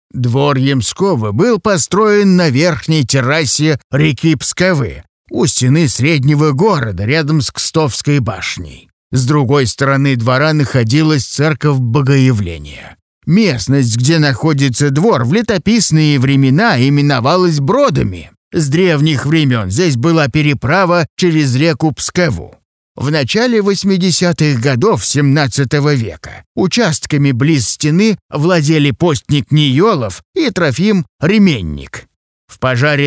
Двор Ямского был построен на верхней террасе реки Псковы, у стены среднего города, рядом с Кстовской башней. С другой стороны двора находилась церковь Богоявления. Местность, где находится двор, в летописные времена именовалась Бродами. С древних времен здесь была переправа через реку Пскову. В начале 80-х годов XVII века участками близ стены владели постник Ниелов и Трофим Ременник. В пожаре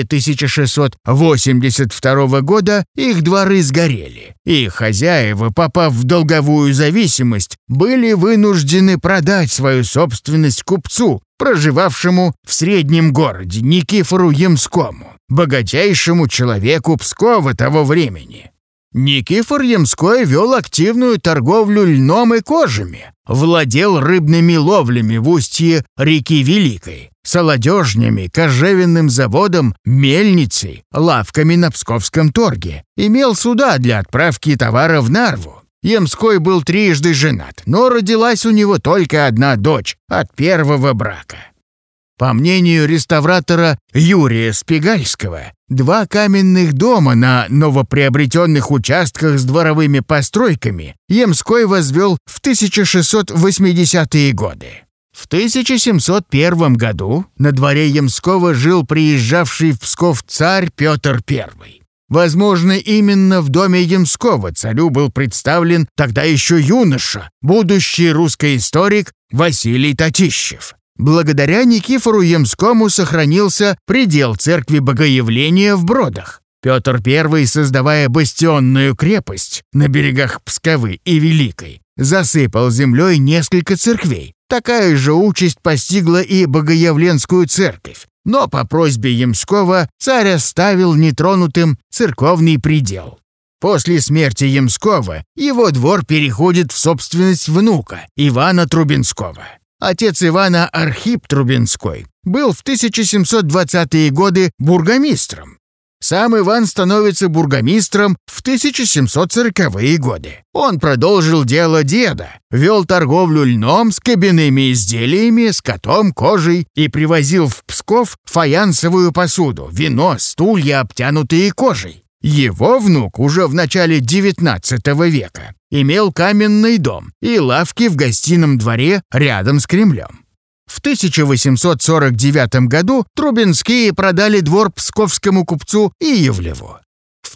1682 года их дворы сгорели, и хозяева, попав в долговую зависимость, были вынуждены продать свою собственность купцу, проживавшему в среднем городе, Никифору Ямскому, богатейшему человеку Пскова того времени. Никифор Ямской вел активную торговлю льном и кожами, владел рыбными ловлями в устье реки Великой, солодежнями, кожевенным заводом, мельницей, лавками на Псковском торге, имел суда для отправки товара в Нарву. Ямской был трижды женат, но родилась у него только одна дочь от первого брака. По мнению реставратора Юрия Спигальского, 2 каменных дома на новоприобретенных участках с дворовыми постройками Ямской возвел в 1680-е годы. В 1701 году на дворе Ямского жил приезжавший в Псков царь Петр I. Возможно, именно в доме Ямского царю был представлен тогда еще юноша, будущий русский историк Василий Татищев. Благодаря Никифору Ямскому сохранился предел церкви Богоявления в Бродах. Петр I, создавая бастионную крепость на берегах Псковы и Великой, засыпал землей несколько церквей. Такая же участь постигла и Богоявленскую церковь. Но по просьбе Ямского царь оставил нетронутым церковный предел. После смерти Ямского его двор переходит в собственность внука Ивана Трубенского. Отец Ивана, Архип Трубенской, был в 1720-е годы бургомистром. Сам Иван становится бургомистром в 1740-е годы. Он продолжил дело деда, вел торговлю льном, скобяными изделиями, скотом, кожей и привозил в Псков фаянсовую посуду, вино, стулья, обтянутые кожей. Его внук уже в начале XIX века имел каменный дом и лавки в гостином дворе рядом с Кремлем. В 1849 году Трубенские продали двор псковскому купцу Иевлеву. В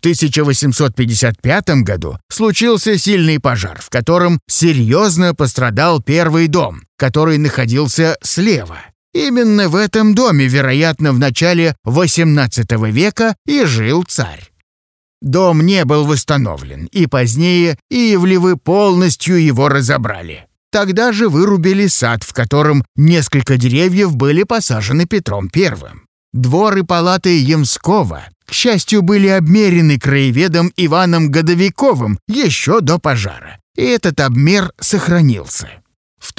1855 году случился сильный пожар, в котором серьезно пострадал первый дом, который находился слева. Именно в этом доме, вероятно, в начале XVIII века и жил царь. Дом не был восстановлен, и позднее Иевлевы полностью его разобрали. Тогда же вырубили сад, в котором несколько деревьев были посажены Петром I. Двор и палаты Ямского, к счастью, были обмерены краеведом Иваном Годовиковым еще до пожара, и этот обмер сохранился. В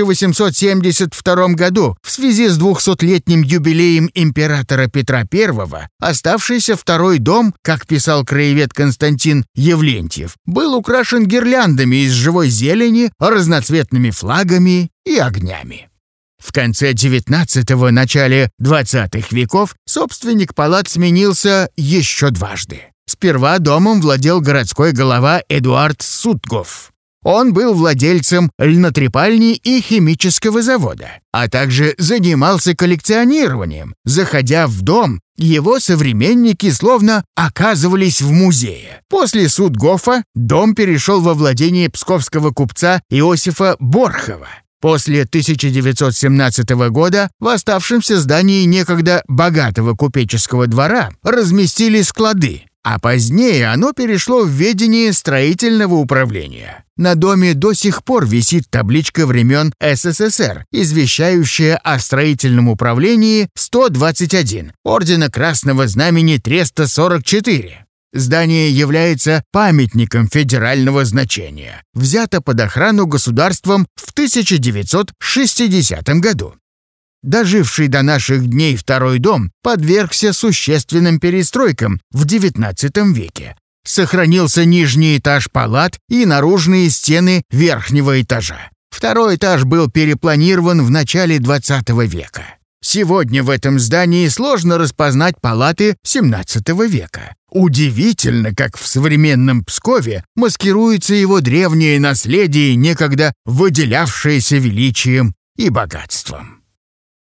1872 году, в связи с 200-летним юбилеем императора Петра I, оставшийся второй дом, как писал краевед Константин Евлентьев, был украшен гирляндами из живой зелени, разноцветными флагами и огнями. В конце XIX – начале XX веков собственник палат сменился еще дважды. Сперва домом владел городской голова Эдуард Сутгов. Он был владельцем льнотрепальни и химического завода, а также занимался коллекционированием. Заходя в дом, его современники словно оказывались в музее. После Сутгофа дом перешел во владение псковского купца Иосифа Борхова. После 1917 года в оставшемся здании некогда богатого купеческого двора разместили склады, а позднее оно перешло в ведение строительного управления. На доме до сих пор висит табличка времен СССР, извещающая о строительном управлении 121, Ордена Красного Знамени 344. Здание является памятником федерального значения, взято под охрану государством в 1960 году. Доживший до наших дней второй дом подвергся существенным перестройкам в XIX веке. Сохранился нижний этаж палат и наружные стены верхнего этажа. Второй этаж был перепланирован в начале XX века. С Сегодня в этом здании сложно распознать палаты XVII века. Удивительно, как в современном Пскове маскируется его древнее наследие, некогда выделявшееся величием и богатством.